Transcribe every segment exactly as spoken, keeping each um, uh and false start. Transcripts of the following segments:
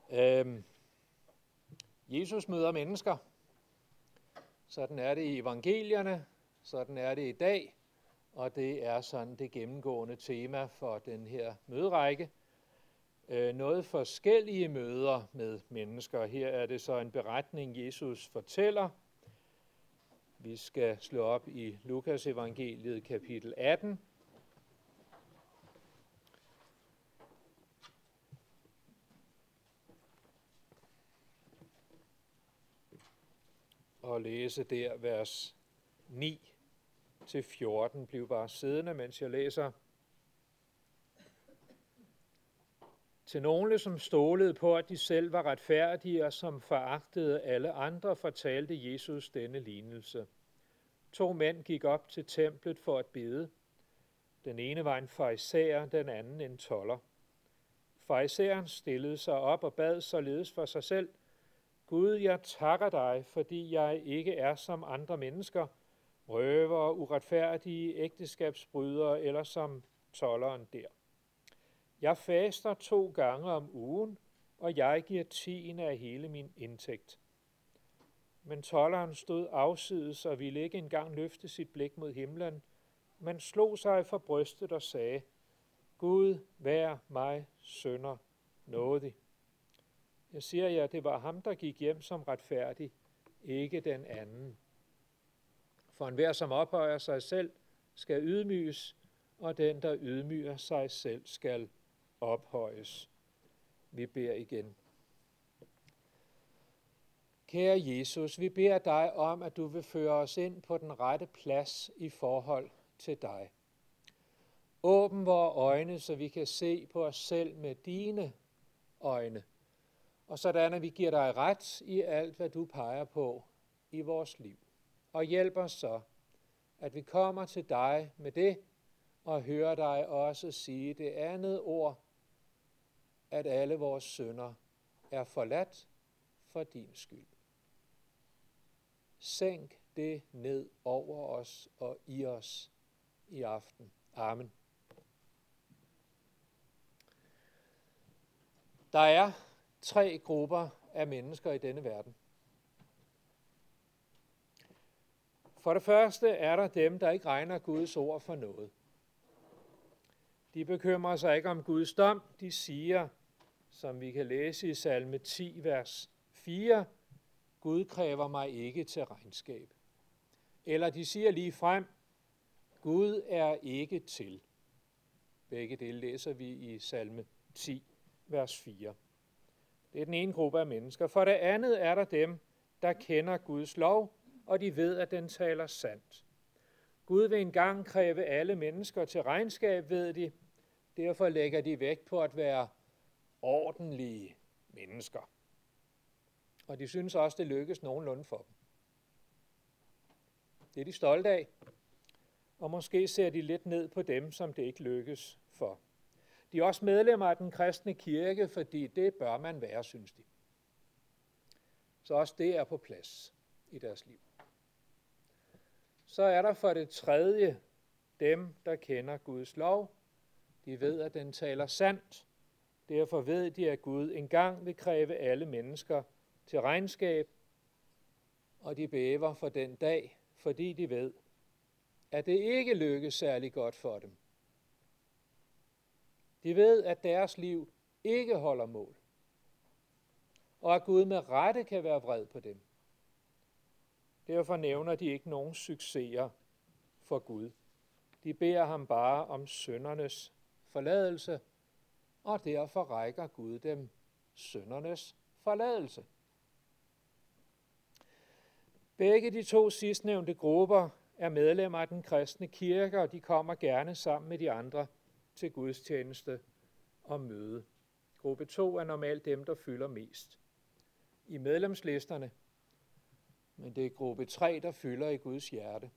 Øhm, Jesus møder mennesker. Sådan er det i evangelierne, sådan er det i dag, og det er sådan det gennemgående tema for den her møderække. Øh, noget forskellige møder med mennesker. Her er det så en beretning, Jesus fortæller. Vi skal slå op i Lukas evangeliet kapitel atten. Og læse der vers ni til fjorten. Bliv bare siddende, mens jeg læser. Til nogle, som stolede på, at de selv var retfærdige og som foragtede alle andre, fortalte Jesus denne lignelse. To mænd gik op til templet for at bede. Den ene var en farisæer, den anden en tolder. Farisæeren stillede sig op og bad således for sig selv: Gud, jeg takker dig, fordi jeg ikke er som andre mennesker, røvere, uretfærdige, ægteskabsbrydere eller som tolderen der. Jeg faster to gange om ugen, og jeg giver tiende af hele min indtægt. Men tolderen stod afsides og ville ikke engang løfte sit blik mod himlen, men slog sig for brystet og sagde: Gud, vær mig synder nådig. Jeg siger jer, det var ham, der gik hjem som retfærdig, ikke den anden. For enhver, som ophøjer sig selv, skal ydmyges, og den, der ydmyger sig selv, skal ophøjes. Vi beder igen. Kære Jesus, vi beder dig om, at du vil føre os ind på den rette plads i forhold til dig. Åbn vores øjne, så vi kan se på os selv med dine øjne, og sådan at vi giver dig ret i alt, hvad du peger på i vores liv. Og hjælp os så, at vi kommer til dig med det, og hører dig også sige det andet ord, at alle vores synder er forladt for din skyld. Sænk det ned over os og i os i aften. Amen. Der er tre grupper af mennesker i denne verden. For det første er der dem, der ikke regner Guds ord for noget. De bekymrer sig ikke om Guds dom. De siger, som vi kan læse i salme ti, vers fire, Gud kræver mig ikke til regnskab. Eller de siger lige frem, Gud er ikke til. Begge dele læser vi i salme ti, vers fire. Det er den ene gruppe af mennesker. For det andet er der dem, der kender Guds lov, og de ved, at den taler sandt. Gud vil engang kræve alle mennesker til regnskab, ved de. Derfor lægger de vægt på at være ordentlige mennesker. Og de synes også, det lykkes nogenlunde for dem. Det er de stolte af. Og måske ser de lidt ned på dem, som det ikke lykkes for. De er også medlemmer af den kristne kirke, fordi det bør man være, synes de. Så også det er på plads i deres liv. Så er der for det tredje dem, der kender Guds lov. De ved, at den taler sandt. Derfor ved de, at Gud engang vil kræve alle mennesker til regnskab, og de bæver for den dag, fordi de ved, at det ikke lykkes særlig godt for dem. De ved, at deres liv ikke holder mål, og at Gud med rette kan være vred på dem. Derfor nævner de ikke nogen succeser for Gud. De beder ham bare om syndernes forladelse, og derfor rækker Gud dem syndernes forladelse. Begge de to sidstnævnte grupper er medlemmer af den kristne kirke, og de kommer gerne sammen med de andre til gudstjeneste og møde. Gruppe to er normalt dem, der fylder mest i medlemslisterne, men det er gruppe tre, der fylder i Guds hjerte.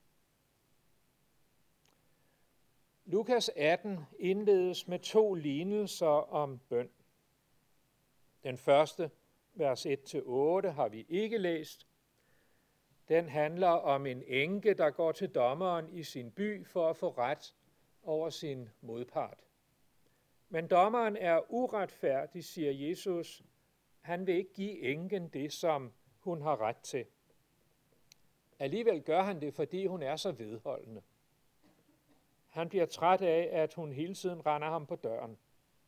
Lukas atten indledes med to lignelser om bøn. Den første, vers et til otte, har vi ikke læst. Den handler om en enke, der går til dommeren i sin by for at få ret over sin modpart. Men dommeren er uretfærdig, siger Jesus, Han vil ikke give enken det, som hun har ret til. Alligevel gør han det, fordi hun er så vedholdende. Han bliver træt af, at hun hele tiden render ham på døren.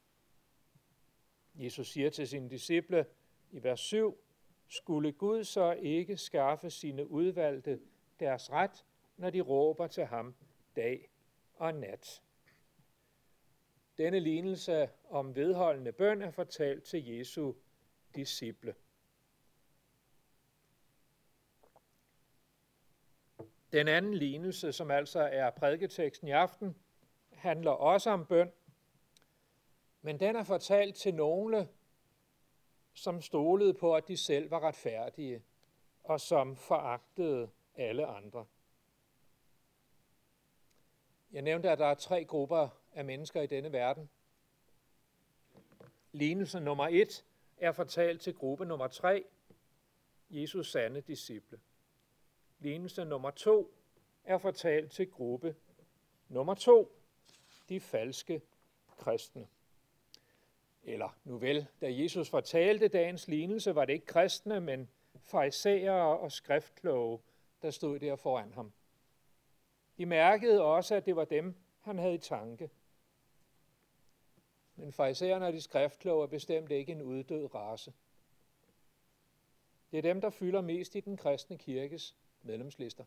Jesus siger til sine disciple i vers syv, skulle Gud så ikke skaffe sine udvalgte deres ret, når de råber til ham dag og nat. Denne lignelse om vedholdende bøn er fortalt til Jesu disciple. Den anden lignelse, som altså er prædiketeksten i aften, handler også om bøn, men den er fortalt til nogle, som stolede på, at de selv var retfærdige, og som foragtede alle andre. Jeg nævnte, at der er tre grupper af mennesker i denne verden. Lignelse nummer et er fortalt til gruppe nummer tre, Jesus sande disciple. Lignelse nummer to er fortalt til gruppe nummer to, de falske kristne. Eller nu vel, da Jesus fortalte dagens lignelse, var det ikke kristne, men farisæere og skriftkloge, der stod der foran ham. De mærkede også, at det var dem, han havde i tanke. Men farisæerne og de skriftkloge er bestemt ikke en uddød race. Det er dem, der fylder mest i den kristne kirkes medlemslister.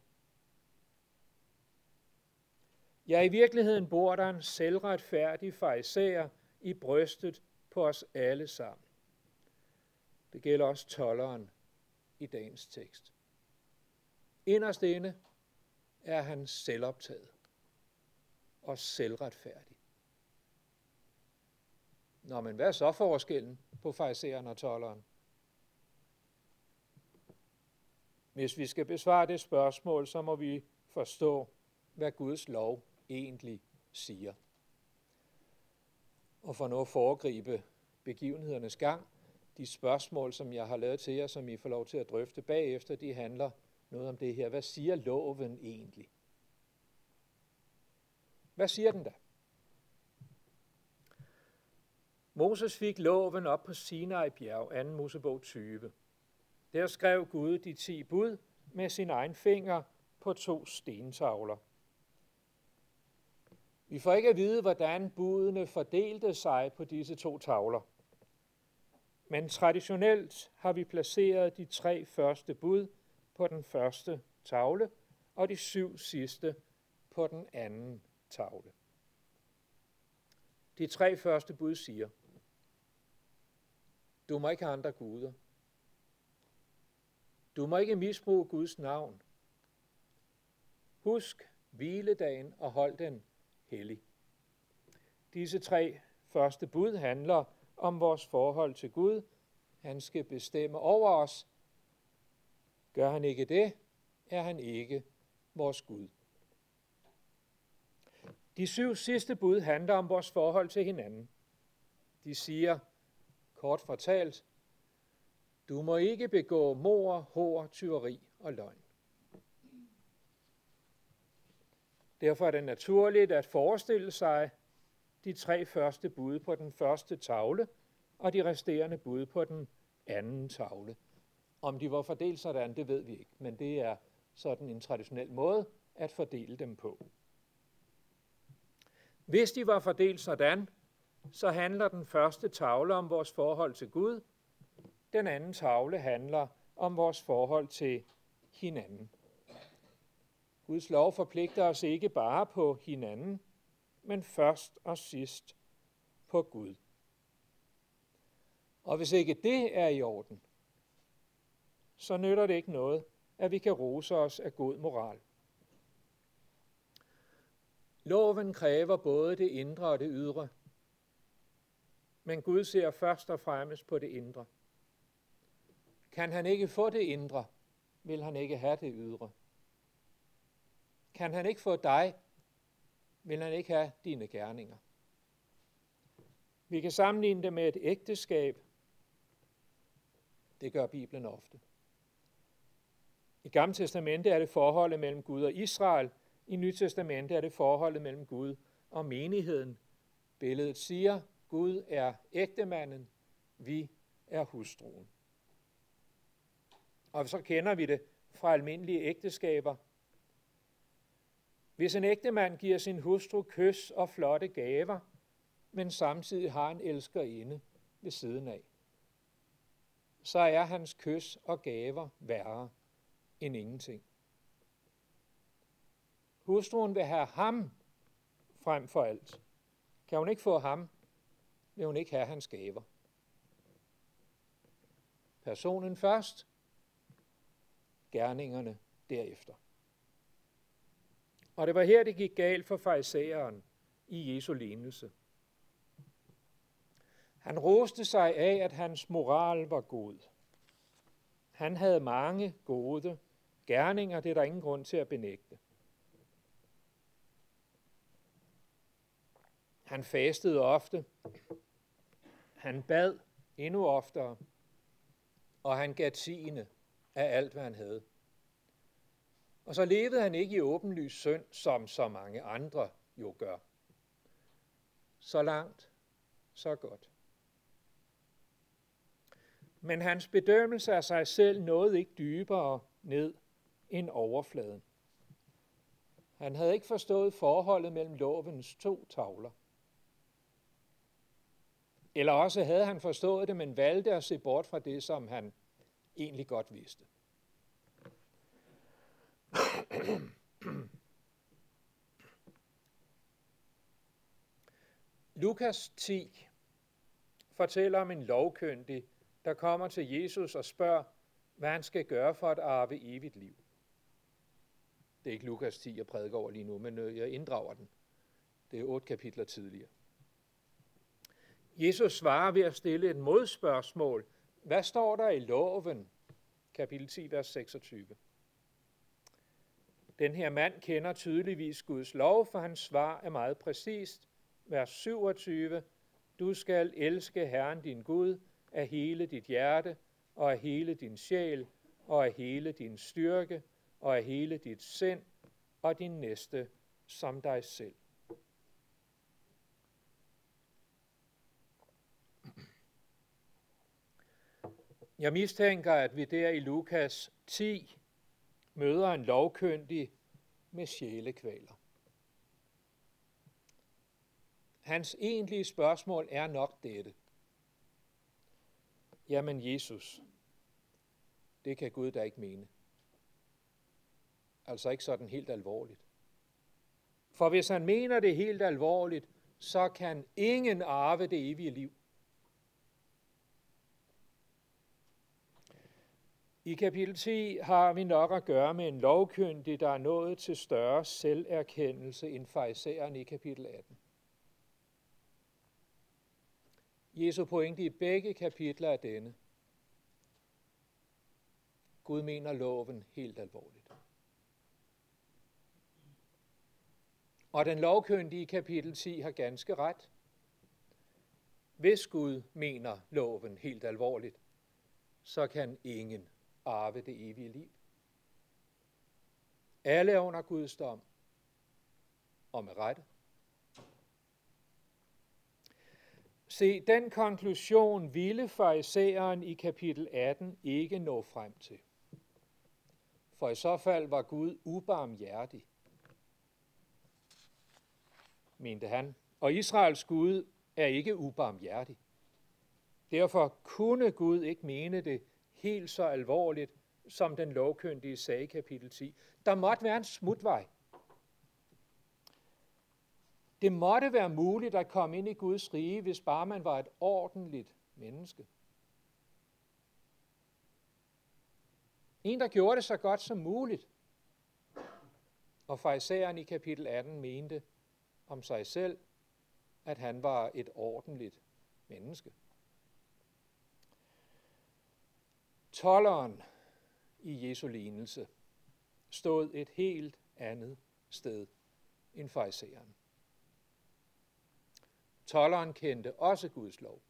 Ja, i virkeligheden bor der en selvretfærdig farisæer i brystet på os alle sammen. Det gælder også tolderen i dagens tekst. Inderst inde er han selvoptaget og selvretfærdig. Nå, men hvad er så forskellen på farisæeren og tolderen? Hvis vi skal besvare det spørgsmål, så må vi forstå, hvad Guds lov egentlig siger. Og for nu at foregribe begivenhedernes gang, de spørgsmål, som jeg har lavet til jer, som I får lov til at drøfte bagefter, de handler noget om det her. Hvad siger loven egentlig? Hvad siger den da? Moses fik loven op på Sinai bjerg, anden Mosebog tyve. Der skrev Gud de ti bud med sin egen finger på to stentavler. Vi får ikke at vide, hvordan budene fordelte sig på disse to tavler. Men traditionelt har vi placeret de tre første bud på den første tavle, og de syv sidste på den anden tavle. De tre første bud siger, du må ikke have andre guder. Du må ikke misbruge Guds navn. Husk hviledagen og hold den hellig. Disse tre første bud handler om vores forhold til Gud. Han skal bestemme over os. Gør han ikke det, er han ikke vores Gud. De syv sidste bud handler om vores forhold til hinanden. De siger, kort fortalt, du må ikke begå mord, hor, tyveri og løgn. Derfor er det naturligt at forestille sig de tre første bud på den første tavle og de resterende bud på den anden tavle. Om de var fordelt sådan, det ved vi ikke, men det er sådan en traditionel måde at fordele dem på. Hvis de var fordelt sådan, så handler den første tavle om vores forhold til Gud. Den anden tavle handler om vores forhold til hinanden. Guds lov forpligter os ikke bare på hinanden, men først og sidst på Gud. Og hvis ikke det er i orden, så nytter det ikke noget, at vi kan rose os af god moral. Loven kræver både det indre og det ydre, men Gud ser først og fremmest på det indre. Kan han ikke få det indre, vil han ikke have det ydre. Kan han ikke få dig, vil han ikke have dine gerninger. Vi kan sammenligne det med et ægteskab. Det gør Bibelen ofte. I Gamle Testamente er det forholdet mellem Gud og Israel. I Nye Testamente er det forholdet mellem Gud og menigheden. Billedet siger, Gud er ægtemanden, vi er hustruen. Og så kender vi det fra almindelige ægteskaber. Hvis en ægtemand giver sin hustru kys og flotte gaver, men samtidig har en elskerinde ved siden af, så er hans kys og gaver værre end ingenting. Hustruen vil have ham frem for alt. Kan hun ikke få ham, vil hun ikke have hans gaver. Personen først, gerningerne derefter. Og det var her, det gik galt for farisæeren i Jesu lignelse. Han roste sig af, at hans moral var god. Han havde mange gode gerninger, det er der ingen grund til at benægte. Han fastede ofte, han bad endnu oftere, og han gav tiende af alt, hvad han havde. Og så levede han ikke i åbenlys synd, som så mange andre jo gør. Så langt, så godt. Men hans bedømmelse af sig selv nåede ikke dybere ned end overfladen. Han havde ikke forstået forholdet mellem lovens to tavler. Eller også havde han forstået det, men valgte at se bort fra det, som han egentlig godt vidste. Lukas ti fortæller om en lovkyndig, der kommer til Jesus og spørger, hvad han skal gøre for at arve evigt liv. Det er ikke Lukas ti, jeg prædiker over lige nu, men jeg inddrager den. Det er otte kapitler tidligere. Jesus svarer ved at stille et modspørgsmål. Hvad står der i loven? Kapitel ti, vers seksogtyve. Den her mand kender tydeligvis Guds lov, for hans svar er meget præcist. Vers syvogtyve. Du skal elske Herren din Gud af hele dit hjerte, og af hele din sjæl, og af hele din styrke, og af hele dit sind, og din næste som dig selv. Jeg mistænker, at vi der i Lukas ti møder en lovkyndig med sjælekvaler. Hans egentlige spørgsmål er nok dette. Jamen Jesus, det kan Gud da ikke mene. Altså ikke sådan helt alvorligt. For hvis han mener det helt alvorligt, så kan ingen arve det evige liv. I kapitel ti har vi nok at gøre med en lovkyndig, der er nået til større selverkendelse end farisæeren i kapitel atten. Jesu pointe i begge kapitler er denne. Gud mener loven helt alvorligt. Og den lovkyndige i kapitel ti har ganske ret. Hvis Gud mener loven helt alvorligt, så kan ingen arve det evige liv. Alle er under Guds dom, og med rette. Se, den konklusion ville farisæeren i kapitel atten ikke nå frem til. For i så fald var Gud ubarmhjertig, mente han. Og Israels Gud er ikke ubarmhjertig. Derfor kunne Gud ikke mene det helt så alvorligt, som den lovkyndige sagde i kapitel ti. Der måtte være en smutvej. Det måtte være muligt at komme ind i Guds rige, hvis bare man var et ordentligt menneske. En, der gjorde det så godt som muligt. Og farisæeren i kapitel atten mente om sig selv, at han var et ordentligt menneske. Tolderen i Jesu lignelse stod et helt andet sted end farisæeren. Tolderen kendte også Guds lov.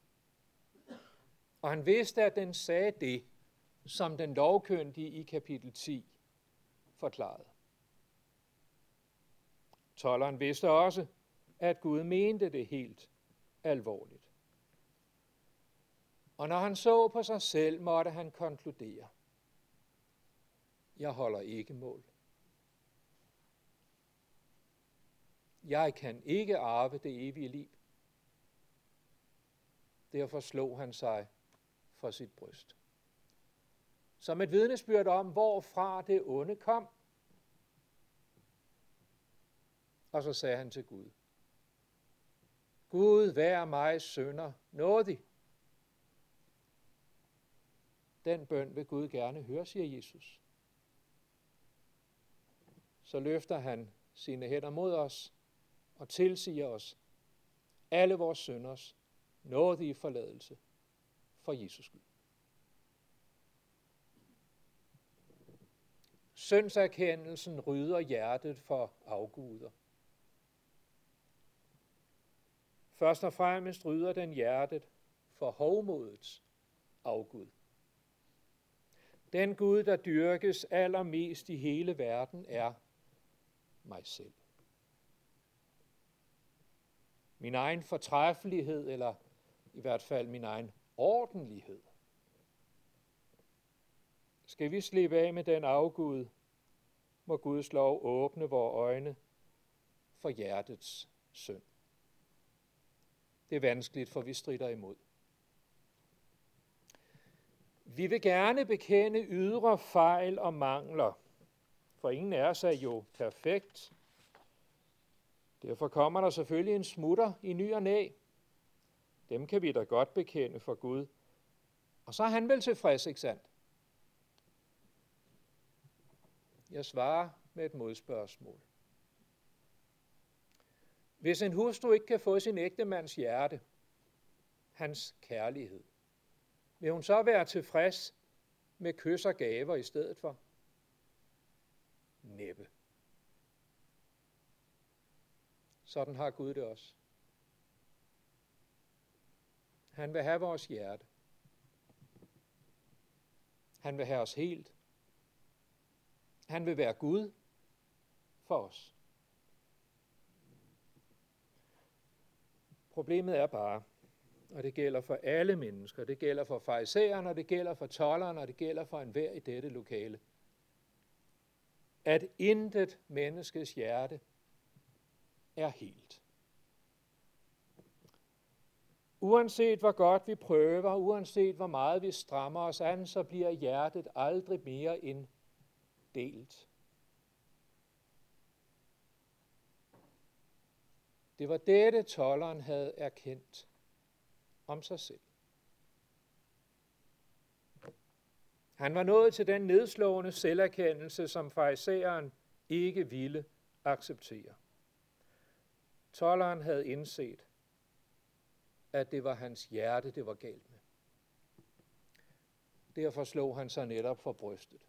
Og han vidste, at den sagde det, som den lovkyndige i kapitel ti forklarede. Tolderen vidste også, at Gud mente det helt alvorligt. Og når han så på sig selv, måtte han konkludere: Jeg holder ikke mål. Jeg kan ikke arve det evige liv. Derfor slog han sig for sit bryst. Som et vidnesbyrd om, hvorfra det onde kom. Og så sagde han til Gud: Gud, vær mig synder nådig. Den bøn vil Gud gerne høre, siger Jesus. Så løfter han sine hænder mod os og tilsiger os alle vores synders nådige forladelse for Jesus skyld. Syndserkendelsen rydder hjertet for afguder. Først og fremmest rydder den hjertet for hovmodets afgud. Den Gud, der dyrkes allermest i hele verden, er mig selv. Min egen fortræffelighed, eller i hvert fald min egen ordentlighed. Skal vi slippe af med den afgud, må Guds lov åbne vores øjne for hjertets synd. Det er vanskeligt, for vi stritter imod. Vi vil gerne bekende ydre fejl og mangler, for ingen af os er jo perfekt. Derfor kommer der selvfølgelig en smutter i ny og næ. Dem kan vi da godt bekende for Gud. Og så er han vel tilfreds, ikke sandt? Jeg svarer med et modspørgsmål. Hvis en hustru ikke kan få sin ægtemands hjerte, hans kærlighed, vil hun så være tilfreds med kys og gaver i stedet for? Næppe. Sådan har Gud det også. Han vil have vores hjerte. Han vil have os helt. Han vil være Gud for os. Problemet er bare, og det gælder for alle mennesker, det gælder for farisæerne, og det gælder for tolderne, og det gælder for enhver i dette lokale, at intet menneskes hjerte er helt. Uanset hvor godt vi prøver, uanset hvor meget vi strammer os an, så bliver hjertet aldrig mere end delt. Det var dette, tolderen havde erkendt om sig selv. Han var nået til den nedslående selverkendelse, som farisæeren ikke ville acceptere. Tolderen havde indset, at det var hans hjerte, det var galt med. Derfor slog han sig netop for brystet.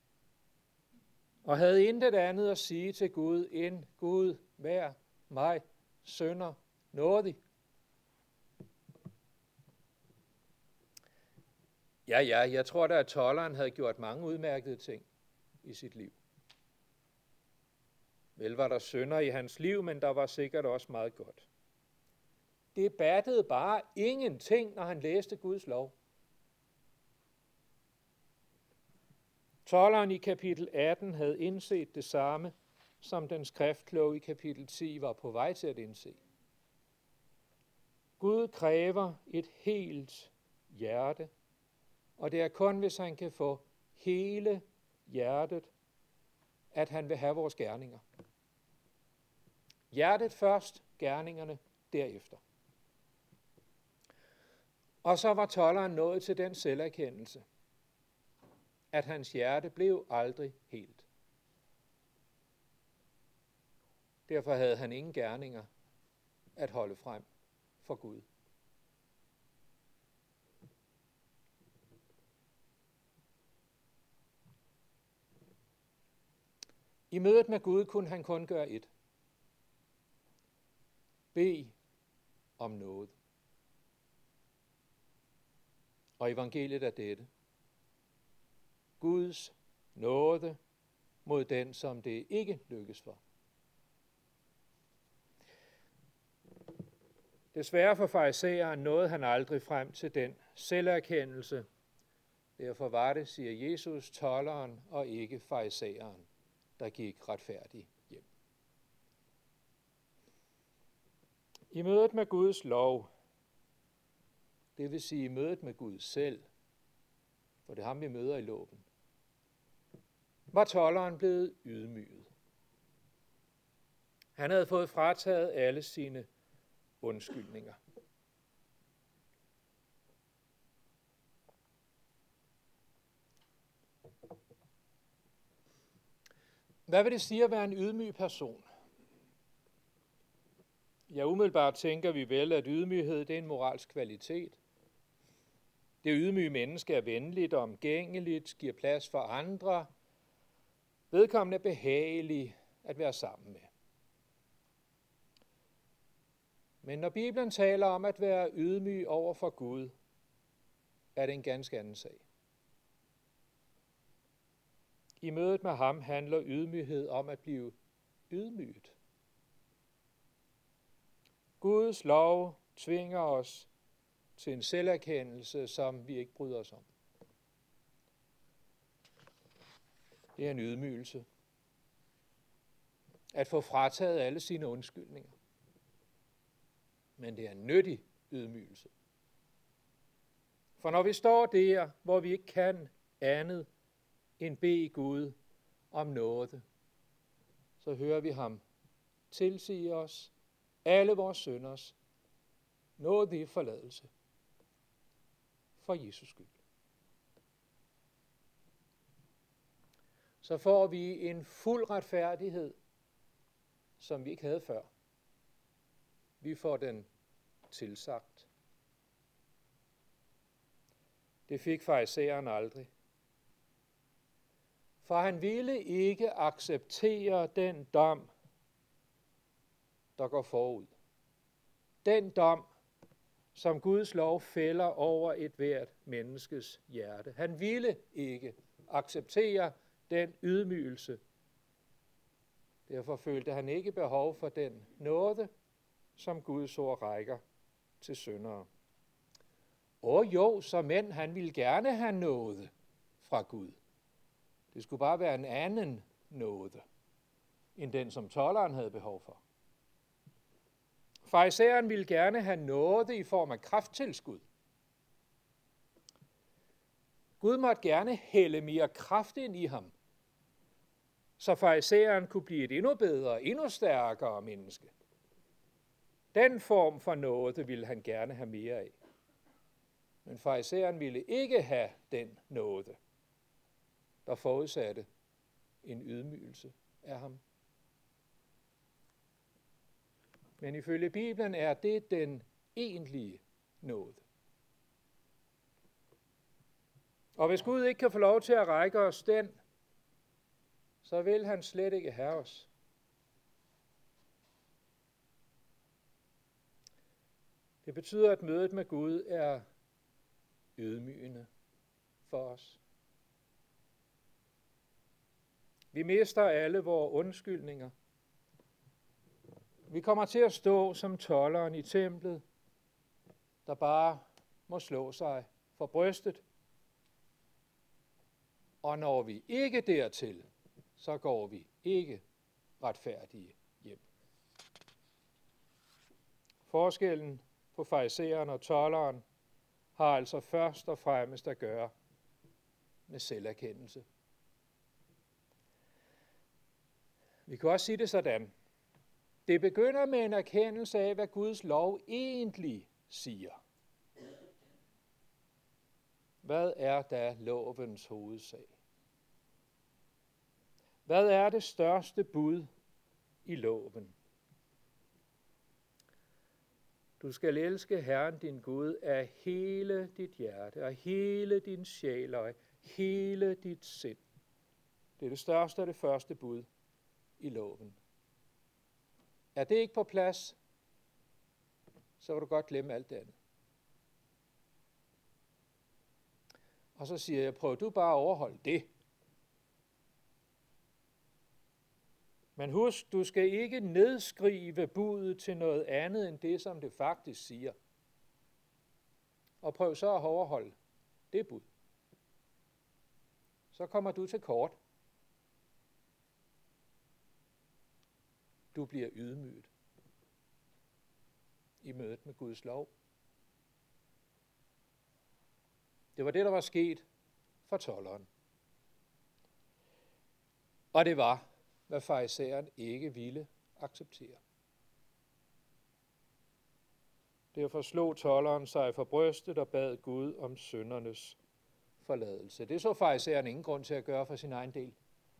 Og havde intet andet at sige til Gud, end Gud, vær mig, synder, nådig. Ja, ja, jeg tror da, at tolderen havde gjort mange udmærkede ting i sit liv. Vel var der synder i hans liv, men der var sikkert også meget godt. Det battede bare ingenting, når han læste Guds lov. Tolderen i kapitel atten havde indset det samme, som den skriftkloge i kapitel ti var på vej til at indse. Gud kræver et helt hjerte, og det er kun, hvis han kan få hele hjertet, at han vil have vores gerninger. Hjertet først, gerningerne derefter. Og så var tolderen nået til den selverkendelse, at hans hjerte blev aldrig helt. Derfor havde han ingen gerninger at holde frem for Gud. I mødet med Gud kunne han kun gøre ét. Bed om noget. Og evangeliet er dette. Guds nåde mod den, som det ikke lykkes for. Desværre for farisæeren nåede han aldrig frem til den selverkendelse. Derfor var det, siger Jesus, tolderen og ikke farisæeren, der gik retfærdig hjem. I mødet med Guds lov, det vil sige i mødet med Gud selv, for det er ham, vi møder i loven, var tolderen blevet ydmyget. Han havde fået frataget alle sine undskyldninger. Hvad vil det sige at være en ydmyg person? Ja, umiddelbart tænker vi vel, at ydmyghed det er en moralsk kvalitet. Det ydmyge menneske er venligt og omgængeligt, giver plads for andre. Vedkommende er behagelig at være sammen med. Men når Bibelen taler om at være ydmyg over for Gud, er det en ganske anden sag. I mødet med ham handler ydmyghed om at blive ydmyget. Guds lov tvinger os til en selverkendelse, som vi ikke bryder os om. Det er en ydmygelse. At få frataget alle sine undskyldninger. Men det er en nyttig ydmygelse. For når vi står der, hvor vi ikke kan andet end bede Gud om nåde, så hører vi ham tilsige os alle vores synders nådige forladelse for Jesus skyld. Så får vi en fuld retfærdighed, som vi ikke havde før. Vi får den tilsagt. Det fik farisæeren aldrig. For han ville ikke acceptere den dom, der går forud. Den dom, som Guds lov fælder over et hvert menneskes hjerte. Han ville ikke acceptere den ydmygelse. Derfor følte han ikke behov for den nåde, som Guds ord rækker til syndere. Og jo, så mænd, han ville gerne have nåde fra Gud. Det skulle bare være en anden nåde, end den, som tolderen havde behov for. Farisæeren ville gerne have nåde i form af krafttilskud. Gud måtte gerne hælde mere kraft ind i ham, så farisæeren kunne blive et endnu bedre, endnu stærkere menneske. Den form for nåde ville han gerne have mere af. Men farisæeren ville ikke have den nåde, der forudsatte en ydmygelse af ham. Men ifølge Bibelen er det den egentlige nåde. Og hvis Gud ikke kan få lov til at række os den, så vil han slet ikke have os. Det betyder, at mødet med Gud er ydmygende for os. Vi mister alle vores undskyldninger. Vi kommer til at stå som tolderen i templet, der bare må slå sig for brystet. Og når vi ikke dertil, så går vi ikke retfærdige hjem. Forskellen på farisæeren og tolderen har altså først og fremmest at gøre med selverkendelse. Vi kan også sige det sådan. Det begynder med en erkendelse af, hvad Guds lov egentlig siger. Hvad er da lovens hovedsag? Hvad er det største bud i loven? Du skal elske Herren din Gud af hele dit hjerte, af hele din sjæl og af hele dit sind. Det er det største og det første bud i loven. Er det ikke på plads, så kan du godt glemme alt det andet. Og så siger jeg, prøv du bare at overholde det. Men husk, du skal ikke nedskrive budet til noget andet end det, som det faktisk siger. Og prøv så at overholde det bud. Så kommer du til kort. Du bliver ydmyget i mødet med Guds lov. Det var det, der var sket for tolderen. Og det var, hvad farisæeren ikke ville acceptere. Derfor slog tolderen sig for brystet og bad Gud om syndernes forladelse. Det så farisæeren ingen grund til at gøre for sin egen del.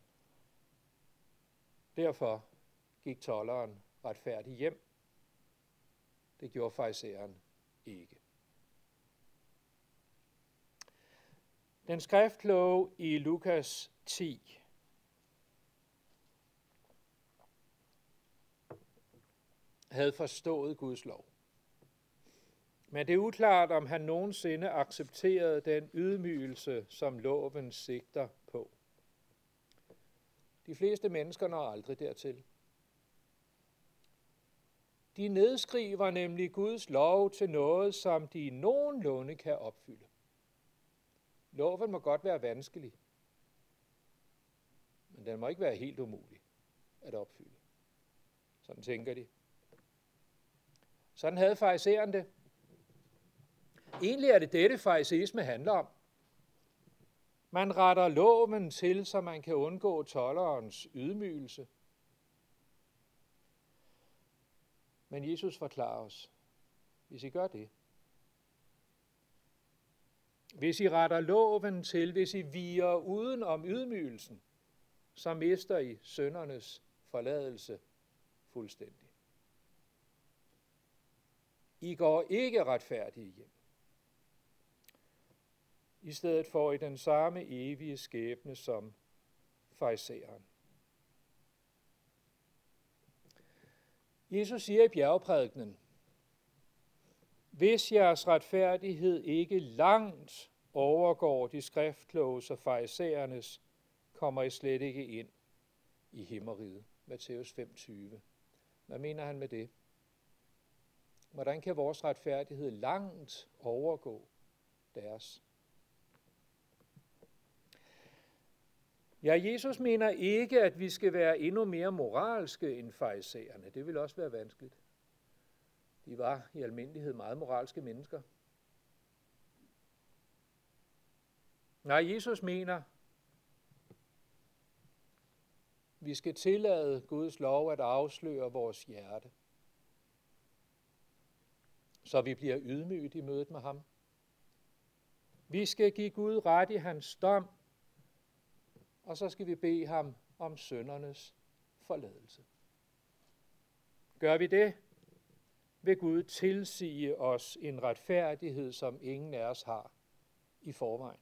Derfor gik tolderen retfærdig hjem. Det gjorde farisæeren ikke. Den skriftkloge i Lukas ti havde forstået Guds lov. Men det er uklart, om han nogensinde accepterede den ydmygelse, som loven sigter på. De fleste mennesker når aldrig dertil. De nedskriver nemlig Guds lov til noget, som de nogenlunde kan opfylde. Loven må godt være vanskelig, men den må ikke være helt umulig at opfylde. Sådan tænker de. Sådan havde farisæeren det. Egentlig er det dette, farisæisme handler om. Man retter loven til, så man kan undgå tolderens ydmygelse. Men Jesus forklarer os, hvis I gør det, hvis I retter loven til, hvis I viger uden om ydmygelsen, så mister I syndernes forladelse fuldstændig. I går ikke retfærdige hjem. I stedet får I den samme evige skæbne som farisæeren. Jesus siger i bjergprædikenen, hvis jeres retfærdighed ikke langt overgår de skriftkloges og farisæernes, kommer I slet ikke ind i himmeriget. Matthæus fem tyve. Hvad mener han med det? Hvordan kan vores retfærdighed langt overgå deres? Ja, Jesus mener ikke, at vi skal være endnu mere moralske end farisæerne. Det vil også være vanskeligt. De var i almindelighed meget moralske mennesker. Nej, Jesus mener, vi skal tillade Guds lov at afsløre vores hjerte, så vi bliver ydmyget i mødet med ham. Vi skal give Gud ret i hans dom, og så skal vi bede ham om syndernes forladelse. Gør vi det, vil Gud tilsige os en retfærdighed, som ingen af os har i forvejen.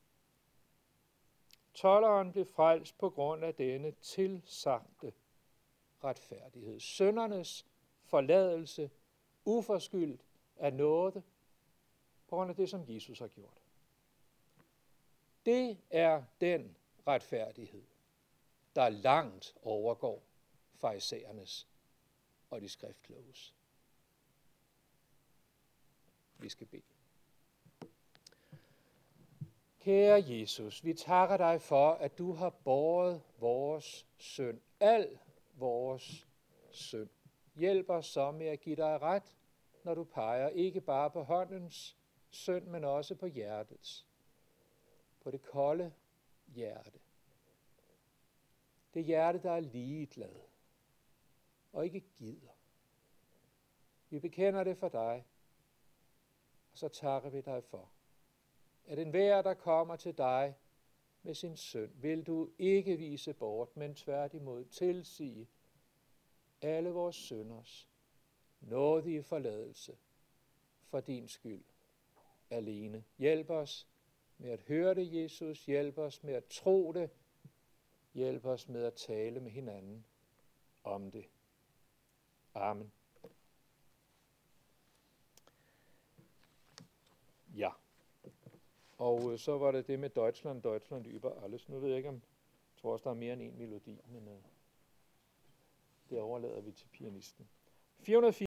Tolderen blev frelst på grund af denne tilsagte retfærdighed. Syndernes forladelse, uforskyldt af nåde, på grund af det, som Jesus har gjort. Det er den retfærdighed, der langt overgår farisæernes og de skriftkloges. Vi skal bede. Kære Jesus, vi takker dig for, at du har båret vores synd, al vores synd. Hjælp os så med at give dig ret, når du peger ikke bare på håndens synd, men også på hjertets. På det kolde hjerte. Det hjerte, der er ligeglad og ikke gider. Vi bekender det for dig, og så takker vi dig for, at enhver, der kommer til dig med sin synd, vil du ikke vise bort, men tværtimod tilsige alle vores synders nådige forladelse for din skyld alene. Hjælp os med at høre det, Jesus. Hjælp os med at tro det. Hjælp os med at tale med hinanden om det. Amen. Ja. Og så var det det med Deutschland, Deutschland über alles. Nu ved jeg ikke, om jeg tror også, der er mere end en melodi, men uh, Det overlader vi til pianisten. fire hundrede og